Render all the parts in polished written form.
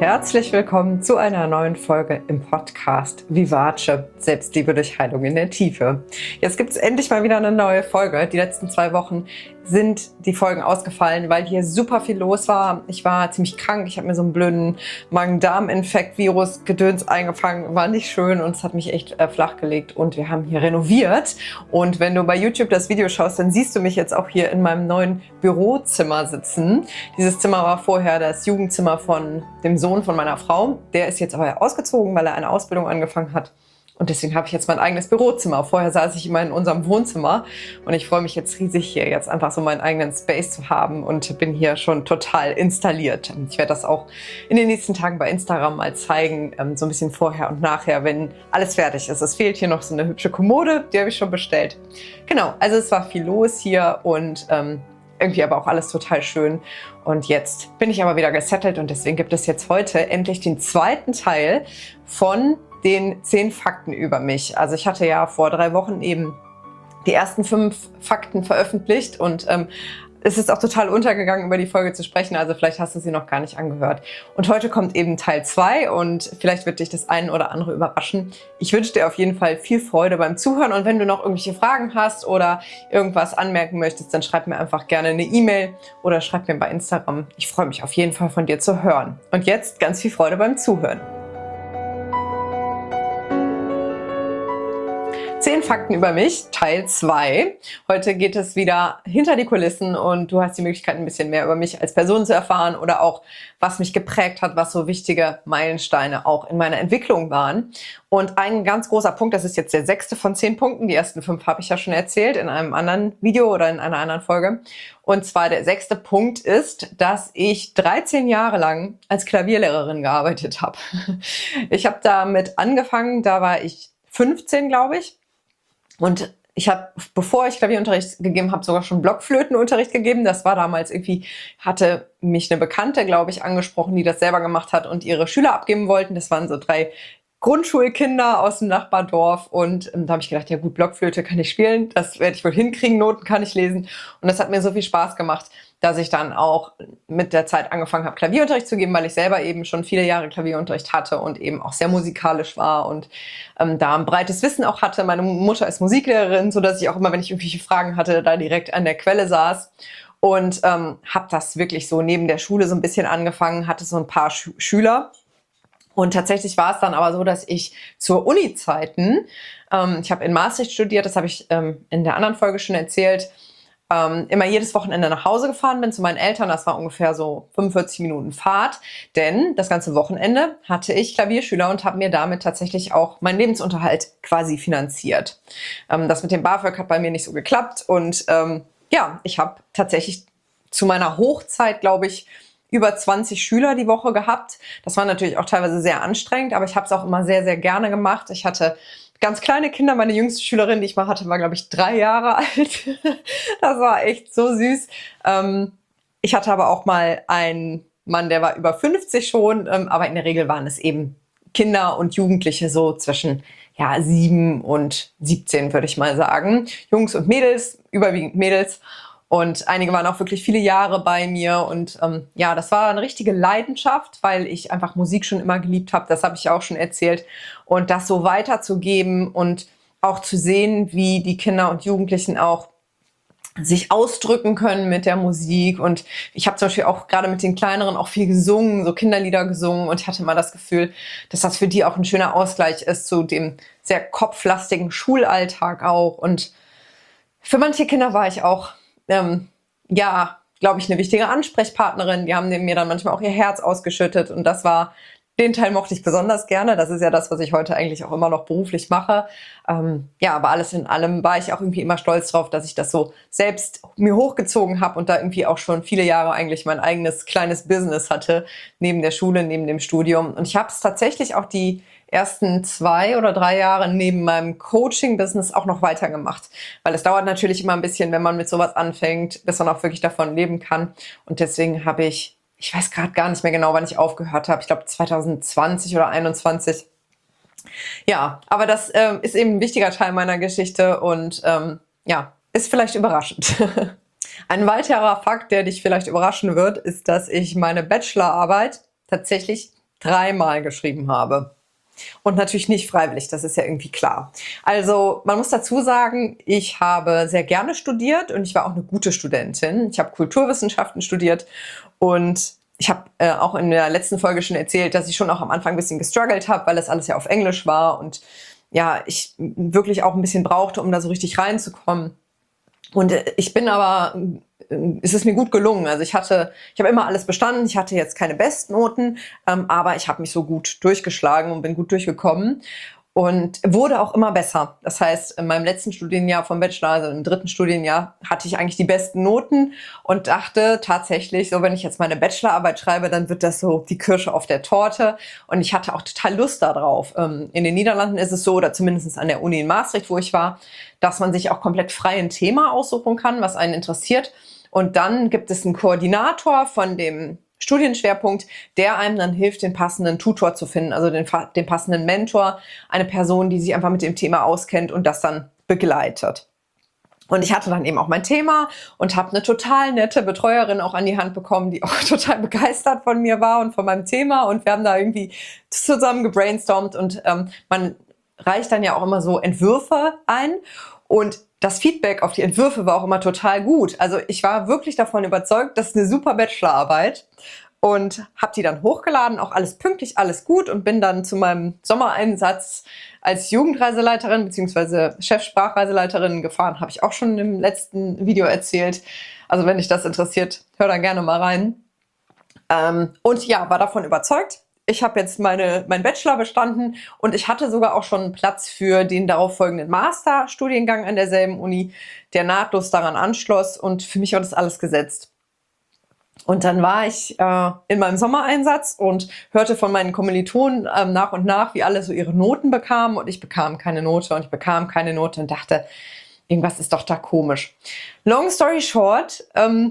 Herzlich willkommen zu einer neuen Folge im Podcast Vivace, Selbstliebe durch Heilung in der Tiefe. Jetzt gibt es endlich mal wieder eine neue Folge. Die letzten 2 Wochen sind die Folgen ausgefallen, weil hier super viel los war. Ich war ziemlich krank, ich habe mir so einen blöden Magen-Darm-Infekt, Virus, Gedöns eingefangen, war nicht schön und es hat mich echt flachgelegt und wir haben hier renoviert. Und wenn du bei YouTube das Video schaust, dann siehst du mich jetzt auch hier in meinem neuen Bürozimmer sitzen. Dieses Zimmer war vorher das Jugendzimmer von dem Sohn von meiner Frau. Der ist jetzt aber ausgezogen, weil er eine Ausbildung angefangen hat. Und deswegen habe ich jetzt mein eigenes Bürozimmer. Vorher saß ich immer in unserem Wohnzimmer und ich freue mich jetzt riesig, hier jetzt einfach so meinen eigenen Space zu haben und bin hier schon total installiert. Ich werde das auch in den nächsten Tagen bei Instagram mal zeigen, so ein bisschen vorher und nachher, wenn alles fertig ist. Es fehlt hier noch so eine hübsche Kommode, die habe ich schon bestellt. Genau, also es war viel los hier und irgendwie aber auch alles total schön. Und jetzt bin ich aber wieder gesettelt und deswegen gibt es jetzt heute endlich den zweiten Teil von den 10 Fakten über mich. Also ich hatte ja vor 3 Wochen eben die ersten 5 Fakten veröffentlicht und es ist auch total untergegangen, über die Folge zu sprechen, also vielleicht hast du sie noch gar nicht angehört. Und heute kommt eben Teil 2 und vielleicht wird dich das eine oder andere überraschen. Ich wünsche dir auf jeden Fall viel Freude beim Zuhören und wenn du noch irgendwelche Fragen hast oder irgendwas anmerken möchtest, dann schreib mir einfach gerne eine E-Mail oder schreib mir bei Instagram. Ich freue mich auf jeden Fall von dir zu hören. Und jetzt ganz viel Freude beim Zuhören. 10 Fakten über mich, Teil 2. Heute geht es wieder hinter die Kulissen und du hast die Möglichkeit, ein bisschen mehr über mich als Person zu erfahren oder auch, was mich geprägt hat, was so wichtige Meilensteine auch in meiner Entwicklung waren. Und ein ganz großer Punkt, das ist jetzt der 6. von 10 Punkten, die ersten 5 habe ich ja schon erzählt in einem anderen Video oder in einer anderen Folge. Und zwar der 6. Punkt ist, dass ich 13 Jahre lang als Klavierlehrerin gearbeitet habe. Ich habe damit angefangen, da war ich 15, glaube ich. Und ich habe, bevor ich Klavierunterricht gegeben habe, sogar schon Blockflötenunterricht gegeben. Das war damals irgendwie, hatte mich eine Bekannte, glaube ich, angesprochen, die das selber gemacht hat und ihre Schüler abgeben wollten. Das waren so 3 Grundschulkinder aus dem Nachbardorf und da habe ich gedacht, ja gut, Blockflöte kann ich spielen, das werde ich wohl hinkriegen, Noten kann ich lesen und das hat mir so viel Spaß gemacht, dass ich dann auch mit der Zeit angefangen habe, Klavierunterricht zu geben, weil ich selber eben schon viele Jahre Klavierunterricht hatte und eben auch sehr musikalisch war und da ein breites Wissen auch hatte. Meine Mutter ist Musiklehrerin, so dass ich auch immer, wenn ich irgendwelche Fragen hatte, da direkt an der Quelle saß. Und habe das wirklich so neben der Schule so ein bisschen angefangen, hatte so ein paar Schüler. Und tatsächlich war es dann aber so, dass ich zur Uni-Zeiten, ich habe in Maastricht studiert, das habe ich in der anderen Folge schon erzählt, immer jedes Wochenende nach Hause gefahren bin zu meinen Eltern. Das war ungefähr so 45 Minuten Fahrt, denn das ganze Wochenende hatte ich Klavierschüler und habe mir damit tatsächlich auch meinen Lebensunterhalt quasi finanziert. Das mit dem BAföG hat bei mir nicht so geklappt und ja, ich habe tatsächlich zu meiner Hochzeit, glaube ich, über 20 Schüler die Woche gehabt. Das war natürlich auch teilweise sehr anstrengend, aber ich habe es auch immer sehr, sehr gerne gemacht. Ich hatte ganz kleine Kinder. Meine jüngste Schülerin, die ich mal hatte, war, glaube ich, 3 Jahre alt. Das war echt so süß. Ich hatte aber auch mal einen Mann, der war über 50 schon, aber in der Regel waren es eben Kinder und Jugendliche so zwischen 7 und 17, würde ich mal sagen. Jungs und Mädels, überwiegend Mädels. Und einige waren auch wirklich viele Jahre bei mir und ja, das war eine richtige Leidenschaft, weil ich einfach Musik schon immer geliebt habe, das habe ich auch schon erzählt. Und das so weiterzugeben und auch zu sehen, wie die Kinder und Jugendlichen auch sich ausdrücken können mit der Musik. Und ich habe zum Beispiel auch gerade mit den Kleineren auch viel gesungen, so Kinderlieder gesungen und ich hatte mal das Gefühl, dass das für die auch ein schöner Ausgleich ist zu dem sehr kopflastigen Schulalltag auch. Und für manche Kinder war ich auch ja, glaube ich, eine wichtige Ansprechpartnerin. Die haben mir dann manchmal auch ihr Herz ausgeschüttet und den Teil mochte ich besonders gerne. Das ist ja das, was ich heute eigentlich auch immer noch beruflich mache. Ja, aber alles in allem war ich auch irgendwie immer stolz drauf, dass ich das so selbst mir hochgezogen habe und da irgendwie auch schon viele Jahre eigentlich mein eigenes kleines Business hatte, neben der Schule, neben dem Studium. Und ich habe es tatsächlich auch die ersten 2 oder 3 Jahre neben meinem Coaching-Business auch noch weitergemacht. Weil es dauert natürlich immer ein bisschen, wenn man mit sowas anfängt, bis man auch wirklich davon leben kann. Und deswegen habe ich weiß gerade gar nicht mehr genau, wann ich aufgehört habe. Ich glaube 2020 oder 2021. Ja, aber das ist eben ein wichtiger Teil meiner Geschichte und ja, ist vielleicht überraschend. Ein weiterer Fakt, der dich vielleicht überraschen wird, ist, dass ich meine Bachelorarbeit tatsächlich 3-mal geschrieben habe. Und natürlich nicht freiwillig, das ist ja irgendwie klar. Also man muss dazu sagen, ich habe sehr gerne studiert und ich war auch eine gute Studentin. Ich habe Kulturwissenschaften studiert und ich habe auch in der letzten Folge schon erzählt, dass ich schon auch am Anfang ein bisschen gestruggelt habe, weil das alles ja auf Englisch war und ja, ich wirklich auch ein bisschen brauchte, um da so richtig reinzukommen. Und ich bin aber, es ist mir gut gelungen. Also ich habe immer alles bestanden. Ich hatte jetzt keine Bestnoten, aber ich habe mich so gut durchgeschlagen und bin gut durchgekommen und wurde auch immer besser. Das heißt, in meinem letzten Studienjahr vom Bachelor, also im 3. Studienjahr, hatte ich eigentlich die besten Noten und dachte tatsächlich, so wenn ich jetzt meine Bachelorarbeit schreibe, dann wird das so die Kirsche auf der Torte. Und ich hatte auch total Lust darauf. In den Niederlanden ist es so, oder zumindest an der Uni in Maastricht, wo ich war, dass man sich auch komplett frei ein Thema aussuchen kann, was einen interessiert. Und dann gibt es einen Koordinator von dem Studienschwerpunkt, der einem dann hilft, den passenden Tutor zu finden, also den passenden Mentor, eine Person, die sich einfach mit dem Thema auskennt und das dann begleitet. Und ich hatte dann eben auch mein Thema und habe eine total nette Betreuerin auch an die Hand bekommen, die auch total begeistert von mir war und von meinem Thema. Und wir haben da irgendwie zusammen gebrainstormt und man reicht dann ja auch immer so Entwürfe ein. Und das Feedback auf die Entwürfe war auch immer total gut. Also ich war wirklich davon überzeugt, das ist eine super Bachelorarbeit und habe die dann hochgeladen, auch alles pünktlich, alles gut und bin dann zu meinem Sommereinsatz als Jugendreiseleiterin bzw. Chefsprachreiseleiterin gefahren. Habe ich auch schon im letzten Video erzählt. Also wenn dich das interessiert, hör da gerne mal rein. Und ja, war davon überzeugt. Ich habe jetzt meinen Bachelor bestanden und ich hatte sogar auch schon Platz für den darauf folgenden Masterstudiengang an derselben Uni, der nahtlos daran anschloss und für mich war das alles gesetzt. Und dann war ich in meinem Sommereinsatz und hörte von meinen Kommilitonen nach und nach, wie alle so ihre Noten bekamen und ich bekam keine Note und ich bekam keine Note und dachte, irgendwas ist doch da komisch. Long story short,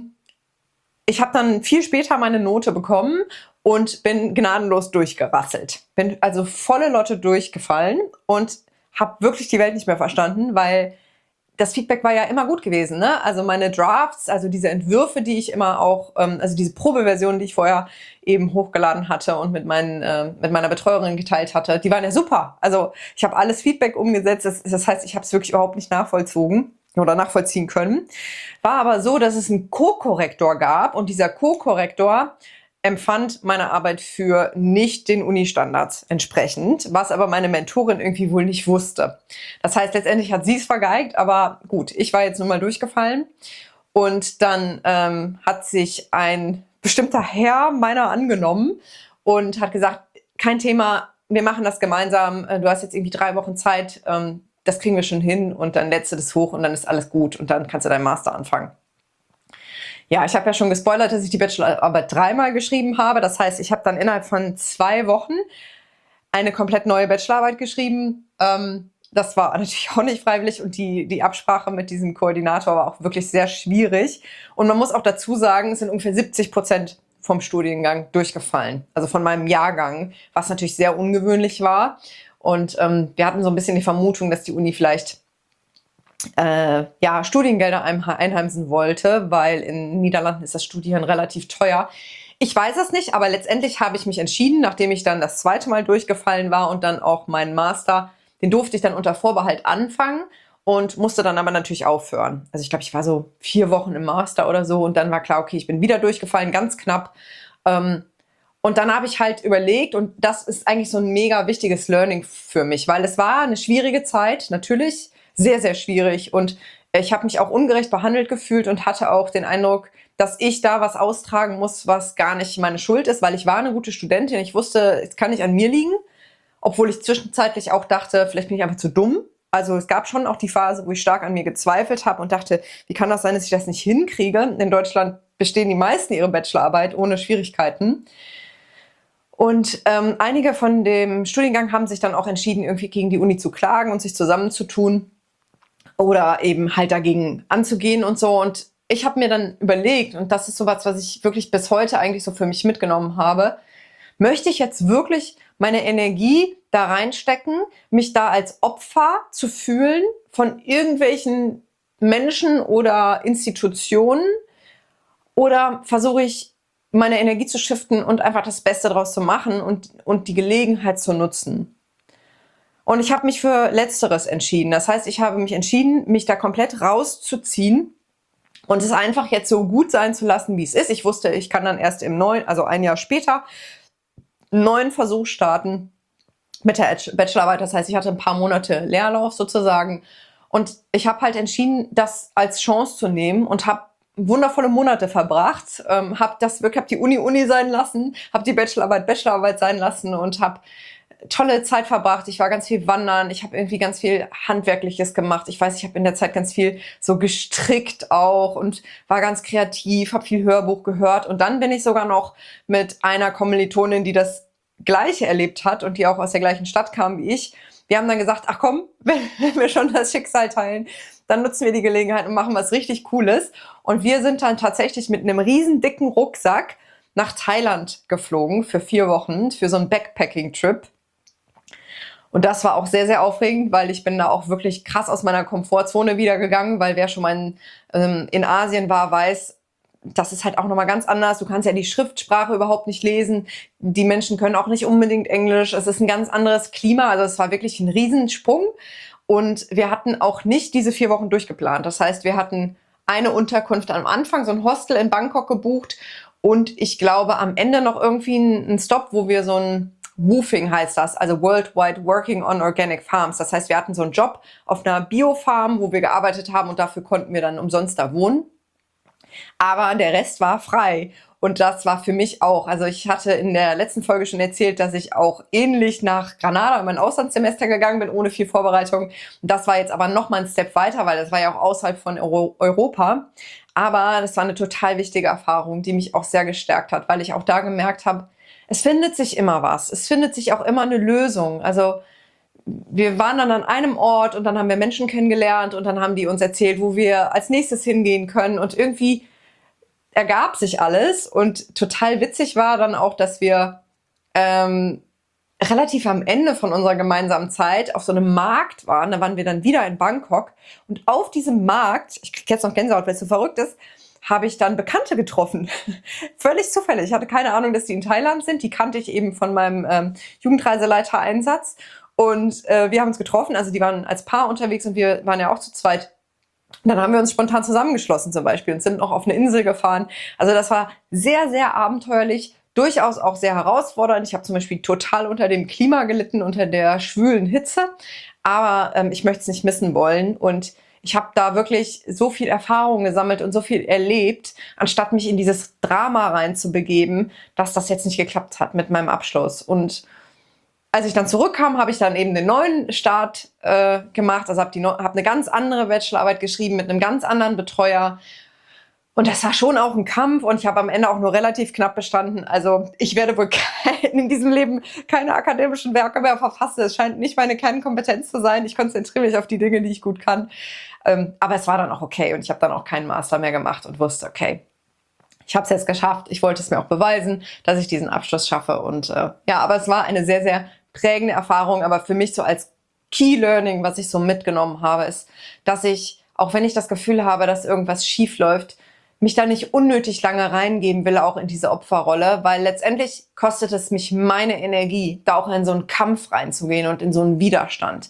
ich habe dann viel später meine Note bekommen und bin gnadenlos durchgerasselt. Bin also volle Lotte durchgefallen und habe wirklich die Welt nicht mehr verstanden, weil das Feedback war ja immer gut gewesen, ne? Also meine Drafts, also diese Entwürfe, die ich immer auch, also diese Probeversion, die ich vorher eben hochgeladen hatte und mit meiner Betreuerin geteilt hatte, die waren ja super. Also ich habe alles Feedback umgesetzt. Das heißt, ich habe es wirklich überhaupt nicht nachvollziehen können. War aber so, dass es einen Co-Korrektor gab und dieser Co-Korrektor empfand meine Arbeit für nicht den Uni-Standards entsprechend, was aber meine Mentorin irgendwie wohl nicht wusste. Das heißt, letztendlich hat sie es vergeigt, aber gut, ich war jetzt nun mal durchgefallen. Und dann hat sich ein bestimmter Herr meiner angenommen und hat gesagt, kein Thema, wir machen das gemeinsam, du hast jetzt irgendwie 3 Wochen Zeit, das kriegen wir schon hin und dann lädst du das hoch und dann ist alles gut und dann kannst du deinen Master anfangen. Ja, ich habe ja schon gespoilert, dass ich die Bachelorarbeit 3-mal geschrieben habe. Das heißt, ich habe dann innerhalb von 2 Wochen eine komplett neue Bachelorarbeit geschrieben. Das war natürlich auch nicht freiwillig und die Absprache mit diesem Koordinator war auch wirklich sehr schwierig. Und man muss auch dazu sagen, es sind ungefähr 70% vom Studiengang durchgefallen. Also von meinem Jahrgang, was natürlich sehr ungewöhnlich war. Und wir hatten so ein bisschen die Vermutung, dass die Uni vielleicht Studiengelder einheimsen wollte, weil in den Niederlanden ist das Studieren relativ teuer. Ich weiß es nicht, aber letztendlich habe ich mich entschieden, nachdem ich dann das 2. Mal durchgefallen war und dann auch meinen Master, den durfte ich dann unter Vorbehalt anfangen und musste dann aber natürlich aufhören. Also ich glaube, ich war so 4 Wochen im Master oder so und dann war klar, okay, ich bin wieder durchgefallen, ganz knapp. Und dann habe ich halt überlegt und das ist eigentlich so ein mega wichtiges Learning für mich, weil es war eine schwierige Zeit, natürlich, sehr, sehr schwierig und ich habe mich auch ungerecht behandelt gefühlt und hatte auch den Eindruck, dass ich da was austragen muss, was gar nicht meine Schuld ist, weil ich war eine gute Studentin. Ich wusste, es kann nicht an mir liegen, obwohl ich zwischenzeitlich auch dachte, vielleicht bin ich einfach zu dumm. Also es gab schon auch die Phase, wo ich stark an mir gezweifelt habe und dachte, wie kann das sein, dass ich das nicht hinkriege? In Deutschland bestehen die meisten ihre Bachelorarbeit ohne Schwierigkeiten. Und einige von dem Studiengang haben sich dann auch entschieden, irgendwie gegen die Uni zu klagen und sich zusammenzutun. Oder eben halt dagegen anzugehen und so. Und ich habe mir dann überlegt, und das ist sowas, was ich wirklich bis heute eigentlich so für mich mitgenommen habe, möchte ich jetzt wirklich meine Energie da reinstecken, mich da als Opfer zu fühlen von irgendwelchen Menschen oder Institutionen? Oder versuche ich meine Energie zu shiften und einfach das Beste draus zu machen und die Gelegenheit zu nutzen. Und ich habe mich für Letzteres entschieden. Das heißt, ich habe mich entschieden, mich da komplett rauszuziehen und es einfach jetzt so gut sein zu lassen, wie es ist. Ich wusste, ich kann dann erst also ein Jahr später, einen neuen Versuch starten mit der Bachelorarbeit. Das heißt, ich hatte ein paar Monate Leerlauf sozusagen. Und ich habe halt entschieden, das als Chance zu nehmen und habe wundervolle Monate verbracht, hab die Uni sein lassen, habe die Bachelorarbeit sein lassen und habe tolle Zeit verbracht. Ich war ganz viel wandern, ich habe irgendwie ganz viel Handwerkliches gemacht. Ich weiß, ich habe in der Zeit ganz viel so gestrickt auch und war ganz kreativ, habe viel Hörbuch gehört. Und dann bin ich sogar noch mit einer Kommilitonin, die das Gleiche erlebt hat und die auch aus der gleichen Stadt kam wie ich. Wir haben dann gesagt, ach komm, wenn wir schon das Schicksal teilen, dann nutzen wir die Gelegenheit und machen was richtig Cooles. Und wir sind dann tatsächlich mit einem riesen dicken Rucksack nach Thailand geflogen für 4 Wochen, für so einen Backpacking-Trip. Und das war auch sehr, sehr aufregend, weil ich bin da auch wirklich krass aus meiner Komfortzone wieder gegangen, weil wer schon mal in Asien war, weiß, das ist halt auch nochmal ganz anders. Du kannst ja die Schriftsprache überhaupt nicht lesen. Die Menschen können auch nicht unbedingt Englisch. Es ist ein ganz anderes Klima. Also es war wirklich ein Riesensprung. Und wir hatten auch nicht diese 4 Wochen durchgeplant. Das heißt, wir hatten eine Unterkunft am Anfang, so ein Hostel in Bangkok gebucht. Und ich glaube, am Ende noch irgendwie einen Stop, wo wir so ein WWOOFing heißt das, also Worldwide Working on Organic Farms. Das heißt, wir hatten so einen Job auf einer Biofarm, wo wir gearbeitet haben und dafür konnten wir dann umsonst da wohnen. Aber der Rest war frei. Und das war für mich auch. Also ich hatte in der letzten Folge schon erzählt, dass ich auch ähnlich nach Granada in mein Auslandssemester gegangen bin, ohne viel Vorbereitung. Und das war jetzt aber noch mal ein Step weiter, weil das war ja auch außerhalb von Europa. Aber das war eine total wichtige Erfahrung, die mich auch sehr gestärkt hat, weil ich auch da gemerkt habe, es findet sich immer was. Es findet sich auch immer eine Lösung. Also wir waren dann an einem Ort und dann haben wir Menschen kennengelernt und dann haben die uns erzählt, wo wir als nächstes hingehen können. Und irgendwie ergab sich alles. Und total witzig war dann auch, dass wir relativ am Ende von unserer gemeinsamen Zeit auf so einem Markt waren. Da waren wir dann wieder in Bangkok. Und auf diesem Markt, ich krieg jetzt noch Gänsehaut, weil es so verrückt ist, habe ich dann Bekannte getroffen. Völlig zufällig. Ich hatte keine Ahnung, dass die in Thailand sind. Die kannte ich eben von meinem Jugendreiseleiter-Einsatz. Und wir haben uns getroffen. Also die waren als Paar unterwegs und wir waren ja auch zu zweit. Und dann haben wir uns spontan zusammengeschlossen zum Beispiel und sind noch auf eine Insel gefahren. Also das war sehr, sehr abenteuerlich. Durchaus auch sehr herausfordernd. Ich habe zum Beispiel total unter dem Klima gelitten, unter der schwülen Hitze. Aber ich möchte es nicht missen wollen. Und ich habe da wirklich so viel Erfahrung gesammelt und so viel erlebt, anstatt mich in dieses Drama reinzubegeben, dass das jetzt nicht geklappt hat mit meinem Abschluss. Und als ich dann zurückkam, habe ich dann eben den neuen Start gemacht. Also habe eine ganz andere Bachelorarbeit geschrieben mit einem ganz anderen Betreuer. Und das war schon auch ein Kampf und ich habe am Ende auch nur relativ knapp bestanden. Also ich werde wohl in diesem Leben keine akademischen Werke mehr verfassen. Es scheint nicht meine Kernkompetenz zu sein. Ich konzentriere mich auf die Dinge, die ich gut kann. Aber es war dann auch okay und ich habe dann auch keinen Master mehr gemacht und wusste, okay, ich habe es jetzt geschafft. Ich wollte es mir auch beweisen, dass ich diesen Abschluss schaffe. Und ja, aber es war eine sehr, sehr prägende Erfahrung. Aber für mich so als Key Learning, was ich so mitgenommen habe, ist, dass ich, auch wenn ich das Gefühl habe, dass irgendwas schief läuft, mich da nicht unnötig lange reingeben will, auch in diese Opferrolle, weil letztendlich kostet es mich meine Energie, da auch in so einen Kampf reinzugehen und in so einen Widerstand.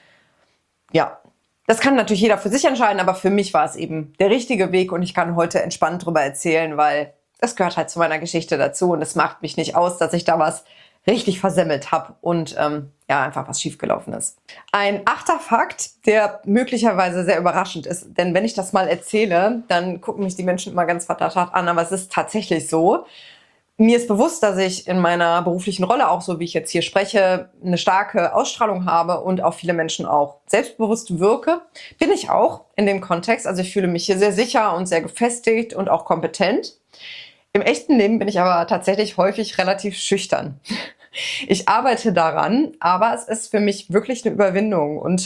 Ja, das kann natürlich jeder für sich entscheiden, aber für mich war es eben der richtige Weg und ich kann heute entspannt drüber erzählen, weil es gehört halt zu meiner Geschichte dazu und es macht mich nicht aus, dass ich da was richtig versemmelt habe und ja, einfach was schiefgelaufen ist. Ein 8. Fakt, der möglicherweise sehr überraschend ist, denn wenn ich das mal erzähle, dann gucken mich die Menschen immer ganz verdattert an, aber es ist tatsächlich so. Mir ist bewusst, dass ich in meiner beruflichen Rolle, auch so wie ich jetzt hier spreche, eine starke Ausstrahlung habe und auf viele Menschen auch selbstbewusst wirke. Bin ich auch in dem Kontext. Also ich fühle mich hier sehr sicher und sehr gefestigt und auch kompetent. Im echten Leben bin ich aber tatsächlich häufig relativ schüchtern. Ich arbeite daran, aber es ist für mich wirklich eine Überwindung. Und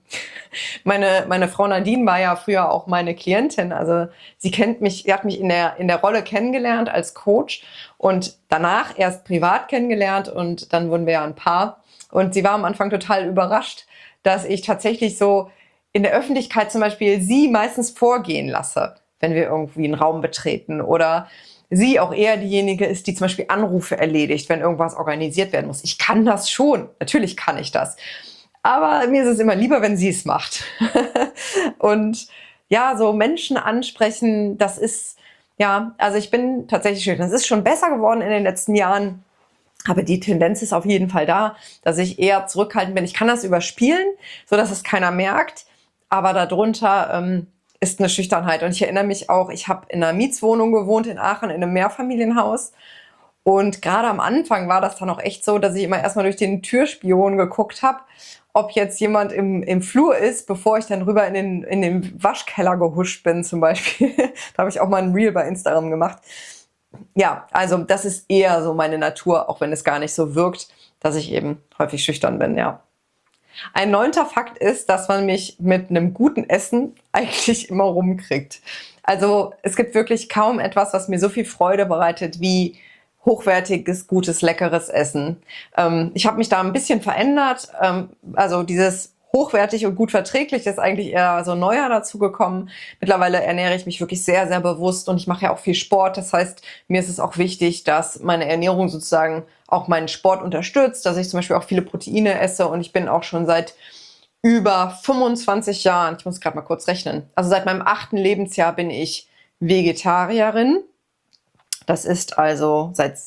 meine Frau Nadine war ja früher auch meine Klientin. Also sie hat mich in der Rolle kennengelernt als Coach und danach erst privat kennengelernt und dann wurden wir ja ein Paar. Und sie war am Anfang total überrascht, dass ich tatsächlich so in der Öffentlichkeit zum Beispiel sie meistens vorgehen lasse, wenn wir irgendwie einen Raum betreten, oder sie auch eher diejenige ist, die zum Beispiel Anrufe erledigt, wenn irgendwas organisiert werden muss. Ich kann das schon, natürlich kann ich das. Aber mir ist es immer lieber, wenn sie es macht. Und ja, so Menschen ansprechen, das ist, ja, also ich bin tatsächlich schön. Das ist schon besser geworden in den letzten Jahren. Aber die Tendenz ist auf jeden Fall da, dass ich eher zurückhaltend bin. Ich kann das überspielen, sodass es keiner merkt. Aber darunter ist eine Schüchternheit. Und ich erinnere mich auch, ich habe in einer Mietswohnung gewohnt in Aachen, in einem Mehrfamilienhaus. Und gerade am Anfang war das dann auch echt so, dass ich immer erstmal durch den Türspion geguckt habe, ob jetzt jemand im Flur ist, bevor ich dann rüber in den Waschkeller gehuscht bin zum Beispiel. Da habe ich auch mal ein Reel bei Instagram gemacht. Ja, also das ist eher so meine Natur, auch wenn es gar nicht so wirkt, dass ich eben häufig schüchtern bin, ja. Ein 9. Fakt ist, dass man mich mit einem guten Essen eigentlich immer rumkriegt. Also es gibt wirklich kaum etwas, was mir so viel Freude bereitet wie hochwertiges, gutes, leckeres Essen. Ich habe mich da ein bisschen verändert. Also dieses hochwertig und gut verträglich ist eigentlich eher so neuer dazu gekommen. Mittlerweile ernähre ich mich wirklich sehr, sehr bewusst und ich mache ja auch viel Sport. Das heißt, mir ist es auch wichtig, dass meine Ernährung sozusagen auch meinen Sport unterstützt, dass ich zum Beispiel auch viele Proteine esse, und ich bin auch schon seit über 25 Jahren, ich muss gerade mal kurz rechnen, also seit meinem 8. Lebensjahr bin ich Vegetarierin. Das ist also seit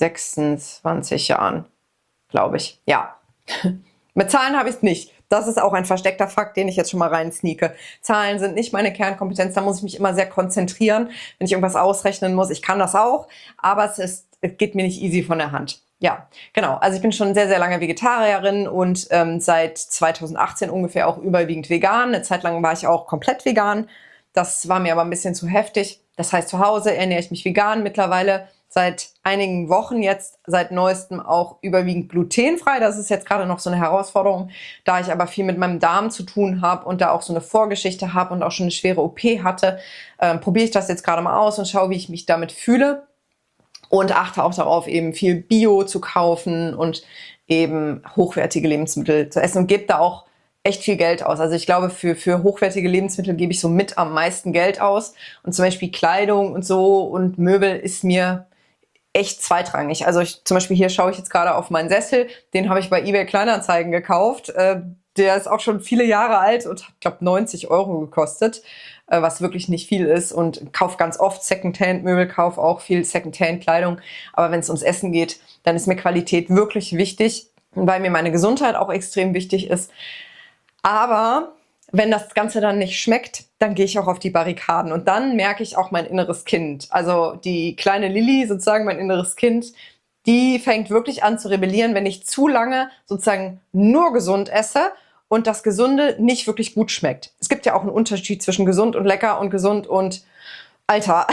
26 Jahren, glaube ich. Ja, mit Zahlen habe ich es nicht. Das ist auch ein versteckter Fakt, den ich jetzt schon mal rein sneake. Zahlen sind nicht meine Kernkompetenz, da muss ich mich immer sehr konzentrieren, wenn ich irgendwas ausrechnen muss. Ich kann das auch, aber es geht mir nicht easy von der Hand. Ja, genau. Also ich bin schon sehr, sehr lange Vegetarierin und seit 2018 ungefähr auch überwiegend vegan. Eine Zeit lang war ich auch komplett vegan. Das war mir aber ein bisschen zu heftig. Das heißt, zu Hause ernähre ich mich vegan, mittlerweile seit einigen Wochen jetzt, seit neuestem auch überwiegend glutenfrei. Das ist jetzt gerade noch so eine Herausforderung, da ich aber viel mit meinem Darm zu tun habe und da auch so eine Vorgeschichte habe und auch schon eine schwere OP hatte, probiere ich das jetzt gerade mal aus und schaue, wie ich mich damit fühle, und achte auch darauf, eben viel Bio zu kaufen und eben hochwertige Lebensmittel zu essen, und gebe da auch echt viel Geld aus. Also ich glaube, für hochwertige Lebensmittel gebe ich so mit am meisten Geld aus. Und zum Beispiel Kleidung und so und Möbel ist mir echt zweitrangig. Also zum Beispiel hier schaue ich jetzt gerade auf meinen Sessel. Den habe ich bei eBay Kleinanzeigen gekauft. Der ist auch schon viele Jahre alt und hat, glaube, 90 Euro gekostet, was wirklich nicht viel ist. Und kaufe ganz oft Secondhand-Möbel, kaufe auch viel Secondhand-Kleidung. Aber wenn es ums Essen geht, dann ist mir Qualität wirklich wichtig, weil mir meine Gesundheit auch extrem wichtig ist. Aber wenn das Ganze dann nicht schmeckt, dann gehe ich auch auf die Barrikaden. Und dann merke ich auch mein inneres Kind. Also die kleine Lilly, sozusagen mein inneres Kind, die fängt wirklich an zu rebellieren, wenn ich zu lange sozusagen nur gesund esse und das Gesunde nicht wirklich gut schmeckt. Es gibt ja auch einen Unterschied zwischen gesund und lecker und gesund und Alter.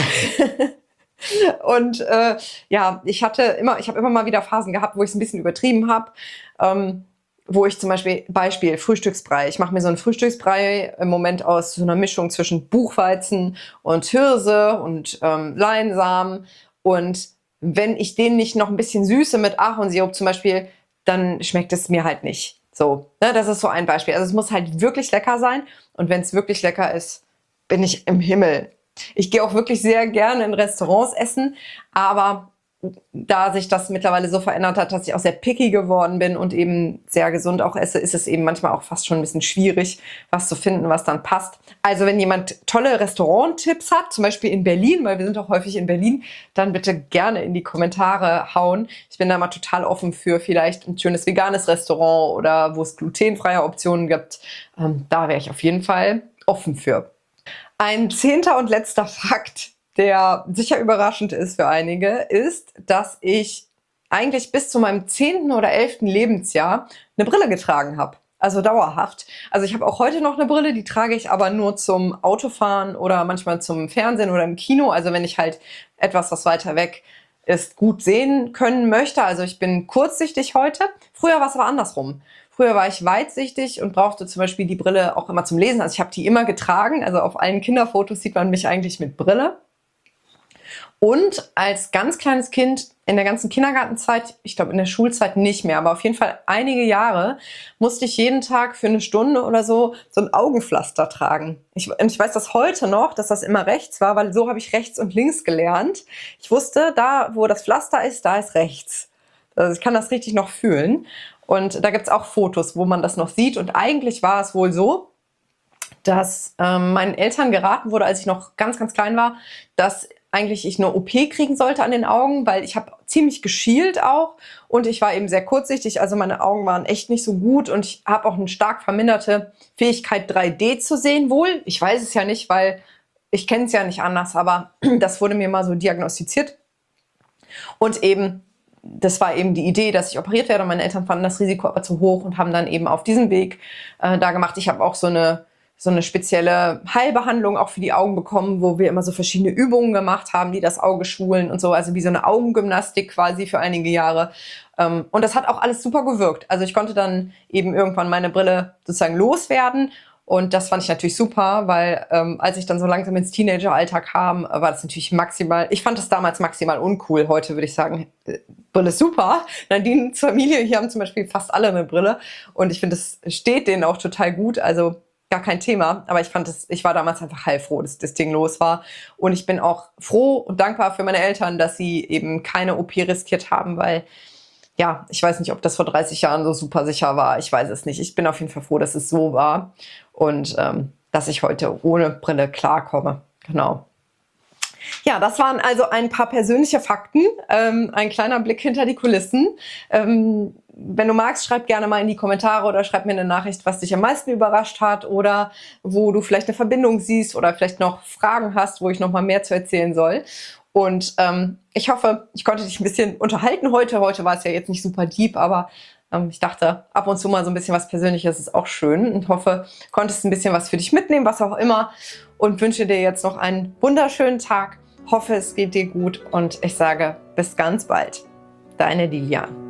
Und ja, ich habe immer mal wieder Phasen gehabt, wo ich es ein bisschen übertrieben habe. Wo ich zum Beispiel Frühstücksbrei. Ich mache mir so einen Frühstücksbrei im Moment aus so einer Mischung zwischen Buchweizen und Hirse und Leinsamen. Und wenn ich den nicht noch ein bisschen süße mit Ahornsirup zum Beispiel, dann schmeckt es mir halt nicht. So, ne, das ist so ein Beispiel. Also es muss halt wirklich lecker sein. Und wenn es wirklich lecker ist, bin ich im Himmel. Ich gehe auch wirklich sehr gerne in Restaurants essen, aber da sich das mittlerweile so verändert hat, dass ich auch sehr picky geworden bin und eben sehr gesund auch esse, ist es eben manchmal auch fast schon ein bisschen schwierig, was zu finden, was dann passt. Also wenn jemand tolle Restauranttipps hat, zum Beispiel in Berlin, weil wir sind auch häufig in Berlin, dann bitte gerne in die Kommentare hauen. Ich bin da mal total offen für vielleicht ein schönes veganes Restaurant oder wo es glutenfreie Optionen gibt. Da wäre ich auf jeden Fall offen für. Ein 10. und letzter Fakt, der sicher überraschend ist für einige, ist, dass ich eigentlich bis zu meinem 10. oder 11. Lebensjahr eine Brille getragen habe. Also dauerhaft. Also ich habe auch heute noch eine Brille, die trage ich aber nur zum Autofahren oder manchmal zum Fernsehen oder im Kino. Also wenn ich halt etwas, was weiter weg ist, gut sehen können möchte. Also ich bin kurzsichtig heute. Früher war es aber andersrum. Früher war ich weitsichtig und brauchte zum Beispiel die Brille auch immer zum Lesen. Also ich habe die immer getragen. Also auf allen Kinderfotos sieht man mich eigentlich mit Brille. Und als ganz kleines Kind in der ganzen Kindergartenzeit, ich glaube in der Schulzeit nicht mehr, aber auf jeden Fall einige Jahre, musste ich jeden Tag für eine Stunde oder so ein Augenpflaster tragen. Und ich weiß das heute noch, dass das immer rechts war, weil so habe ich rechts und links gelernt. Ich wusste, da wo das Pflaster ist, da ist rechts. Also ich kann das richtig noch fühlen. Und da gibt es auch Fotos, wo man das noch sieht. Und eigentlich war es wohl so, dass meinen Eltern geraten wurde, als ich noch ganz, ganz klein war, dass eigentlich ich eine OP kriegen sollte an den Augen, weil ich habe ziemlich geschielt auch und ich war eben sehr kurzsichtig, also meine Augen waren echt nicht so gut und ich habe auch eine stark verminderte Fähigkeit 3D zu sehen wohl. Ich weiß es ja nicht, weil ich kenne es ja nicht anders, aber das wurde mir mal so diagnostiziert und eben das war eben die Idee, dass ich operiert werde und meine Eltern fanden das Risiko aber zu hoch und haben dann eben auf diesem Weg da gemacht. Ich habe auch so eine spezielle Heilbehandlung auch für die Augen bekommen, wo wir immer so verschiedene Übungen gemacht haben, die das Auge schulen und so, also wie so eine Augengymnastik quasi für einige Jahre. Und das hat auch alles super gewirkt. Also ich konnte dann eben irgendwann meine Brille sozusagen loswerden und das fand ich natürlich super, weil als ich dann so langsam ins Teenageralter kam, war das natürlich maximal, ich fand das damals maximal uncool. Heute würde ich sagen, Brille ist super. Nadines Familie, hier haben zum Beispiel fast alle eine Brille und ich finde, es steht denen auch total gut, also gar kein Thema, aber ich war damals einfach heilfroh, dass das Ding los war. Und ich bin auch froh und dankbar für meine Eltern, dass sie eben keine OP riskiert haben, weil, ja, ich weiß nicht, ob das vor 30 Jahren so super sicher war. Ich weiß es nicht. Ich bin auf jeden Fall froh, dass es so war und dass ich heute ohne Brille klarkomme. Genau. Ja, das waren also ein paar persönliche Fakten, ein kleiner Blick hinter die Kulissen. Wenn du magst, schreib gerne mal in die Kommentare oder schreib mir eine Nachricht, was dich am meisten überrascht hat oder wo du vielleicht eine Verbindung siehst oder vielleicht noch Fragen hast, wo ich noch mal mehr zu erzählen soll. Und ich hoffe, ich konnte dich ein bisschen unterhalten heute. Heute war es ja jetzt nicht super deep, aber ich dachte, ab und zu mal so ein bisschen was Persönliches ist auch schön und hoffe, konntest ein bisschen was für dich mitnehmen, was auch immer. Und wünsche dir jetzt noch einen wunderschönen Tag. Hoffe, es geht dir gut und ich sage bis ganz bald. Deine Lilian.